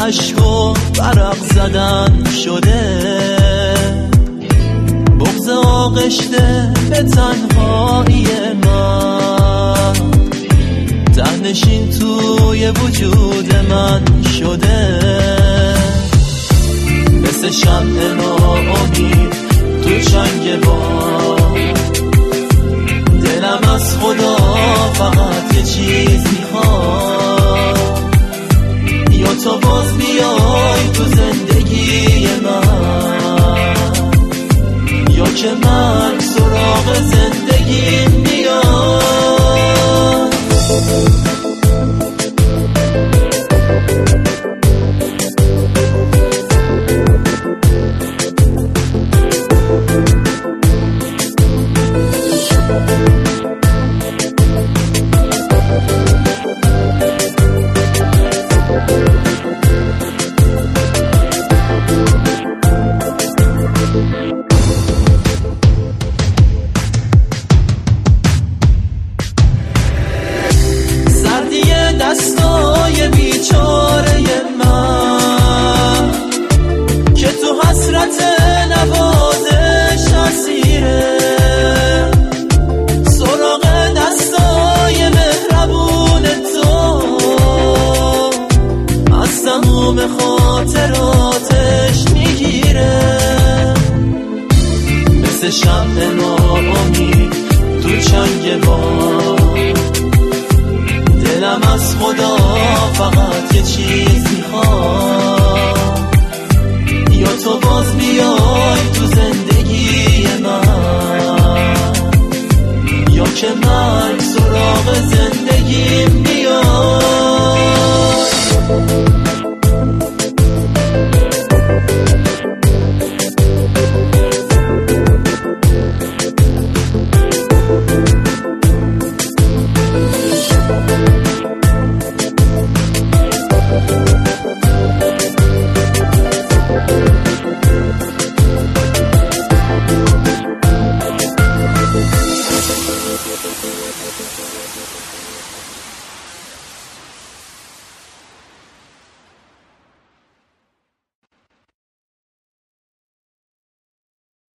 عشق و برق زدن شده، بغض آغشته به تنهایی من، ته‌نشین توی وجود من شده، مثل شمع ناامید تو چنگ باد. دلم از خدا فقط یه چیز میخواد، یا تو باز بیای تو زندگی من، یا که من سراغ زندگی بیاد. دستای بیچاره من که تو حسرت نوازش اسیره، سراغ دستای مهربون تو از تموم خاطراتش میگیره، مثل شمع ناامید تو چنگ باد.